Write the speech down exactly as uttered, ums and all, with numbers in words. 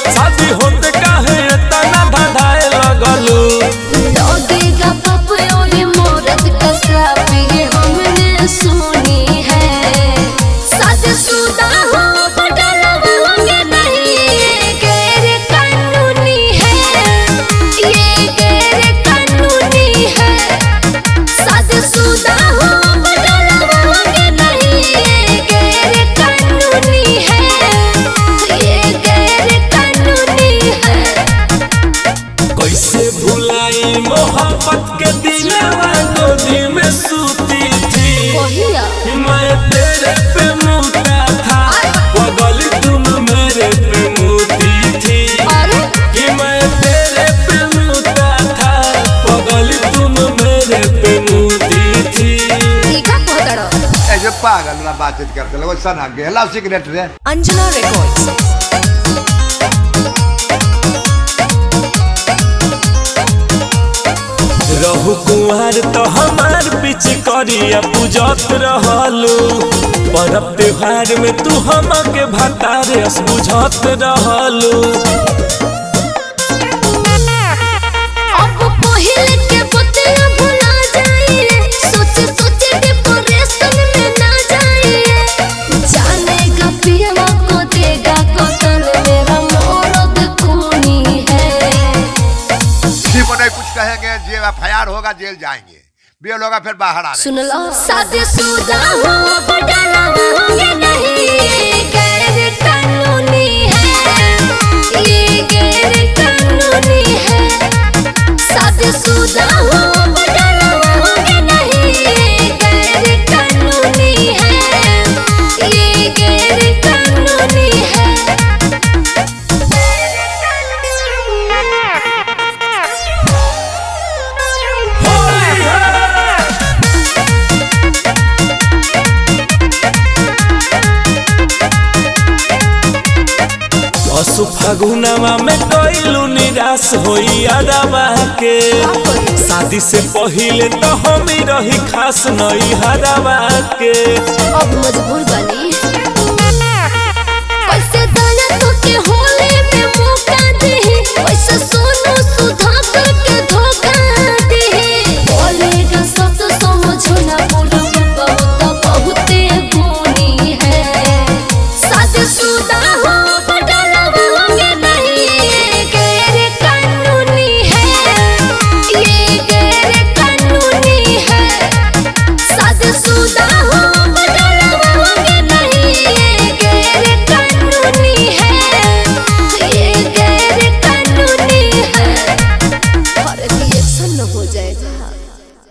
शादी होते काहे इतना ढढ़ाए लगलू लगेगा पाप और मौरत का श्राप ये हमने सुनी है। शादीशुदा हो बदलवाओगे नहीं, ये गैर कानूनी है, ये गैर कानूनी है। शादीशुदा हो बदलवाओगे नहीं, ये गैर कानूनी है, ये गैर कानूनी है। कैसे भुलाई मोहब्बत के दिलवा गोदी में सूती थी कहिया मैं तेरे पे मुता था पगल तुम मेरे पे मुती थी अरे कि मैं तेरे पे मुता था पगल तुम मेरे पे मुती थी ई का कहतड़ो ऐसे पागल ना बातचीत करते लोग सन आगे लाओ सिगरेट रे। Anjana Records. रहु कुंवर तो हमार बीच करिया पूजत रहलू परब त्योहार में तू हमके भतारे बुझत रहलू अब पहिले के बतिया भुला जाइए, सोच सोच डिप्रेशन में ना जाइए। जानेगा पियवा को देगा कतल, मेरा मौरद खूनी है। किसी को नहीं कुछ कहेंगे जे एफ आई आर होगा जेल जाएंगे बेल होगा फिर बाहर आ सुन लो शादीशुदा हो बदलवाओगे नहीं, ये गैर कानूनी है, ये गैर कानूनी है। शादीशुदा हो बदलवाओगे नहीं, ये गैर कानूनी है, ये गैर कानूनी है। असु फागुनवा में गइलू निराश होई अरबा के शादी से पहिले तो हम ही रही खास नई हरवा के अब मजबूर बनी